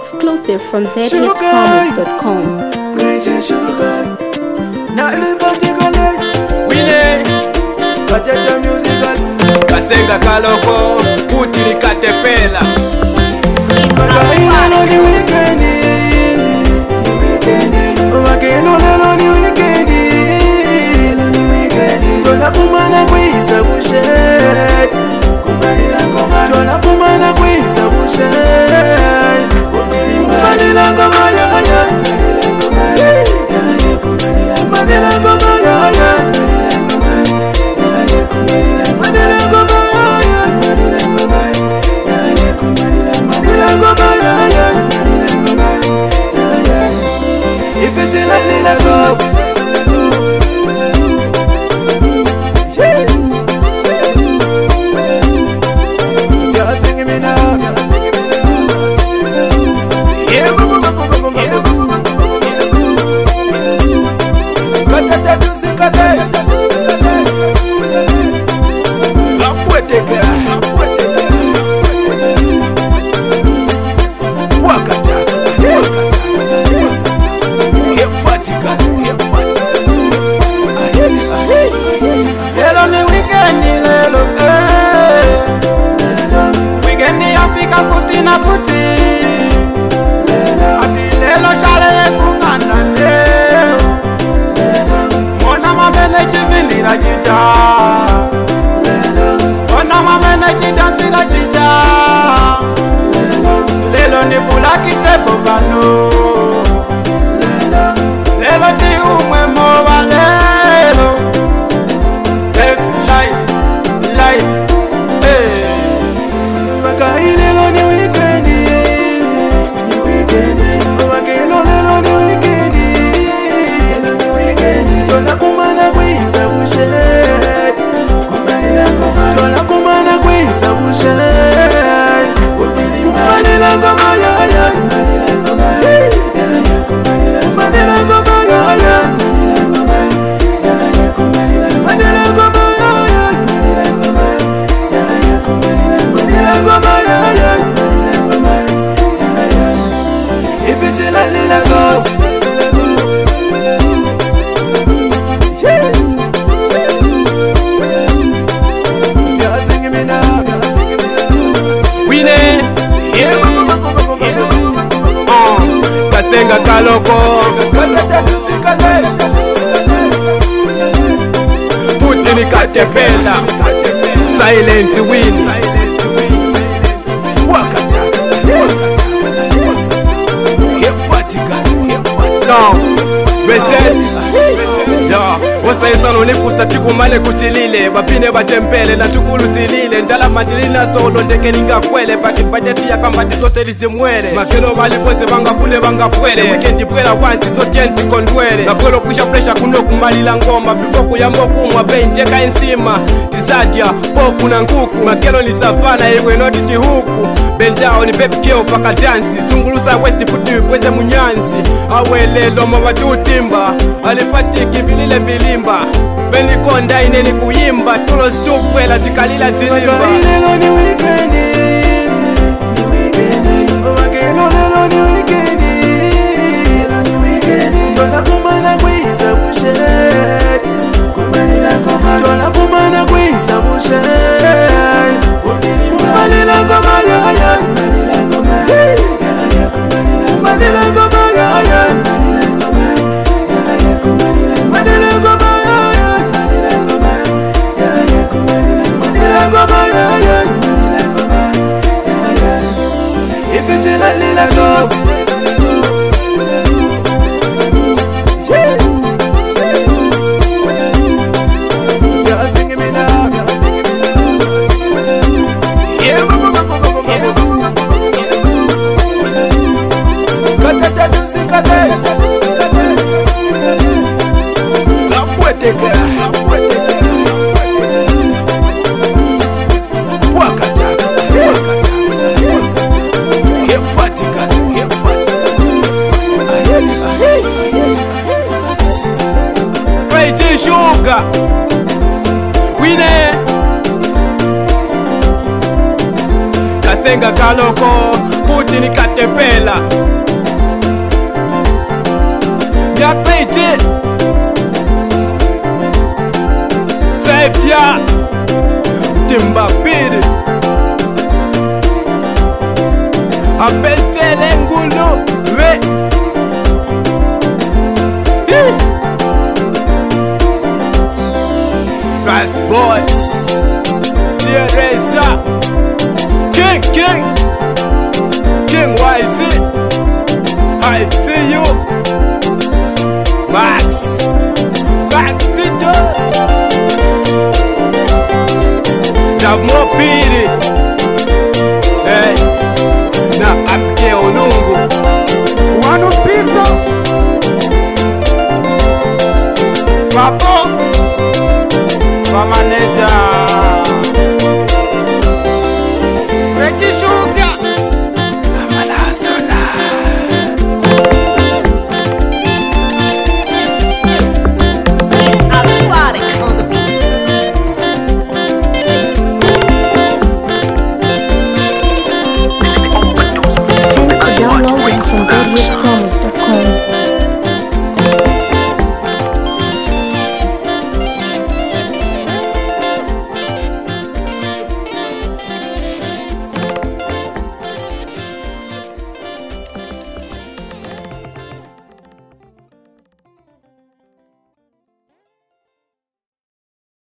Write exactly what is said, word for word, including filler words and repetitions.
Exclusive from z h promise dot com. Kasenga kaloko kuti nikatepela kumana kwisa bushe Jola kumana kwisa bushe Kumalila ngoma ya ya Kumalila ngoma ya ya Kumalila ngoma ya ya Kumalila ngoma ya ya If it's in a little soap Lelo ni bulaki te bobano Lelo ti umwe moba lelo Light, light, hey Makai lelo ni weekendi Ni weekendi Makelo lelo ni weekendi Ni weekendi Tola kumana kwisa bushe Kumalila ngoma Tola kumana kwisa bushe Kasenga kaloko Puti nikatepela Silent win Wakata Hefatika No Reset Wasaisano nifusa chikumane kuchilile Bapine batempele na tukulu silile Ndala matilina solo ndeke ninga kwele Paki bajeti ya kambati sose lisimwele Makeno bali pwese banga pune banga pwele Weekendi pwela wanti so tienti kondwele Na pwelo kusha presha kuno kumalila ngoma Bifo kuyambo kumwa benjeka ensima Tisadia, poku na nguku Makeno ni savana iwe noti chihuku Bendao ni baby keo faka dansi Zungulusa westi futi pweze munyansi Awele loma watu timba Alifatiki bilile bilimba Beni konda ineni kuimba Tulo stupwela tikalila tilimba Lelo ni weekendi Ni weekendi Wakeno lelo ni weekendi Ni weekendi Tola kumana kwisa bushe Kumalila ngoma Tola kumana kwisa bushe Kumalila ngoma ya ya Kumalila ngoma ya ya Kumalila ngoma ya ya Kasenga kaloko kuti nikatepela Nyakweje Saipya Timbapiri Apesele ngulu we Fast boy Siereza King King King Y Z I see you Max Maxito Davmo Piri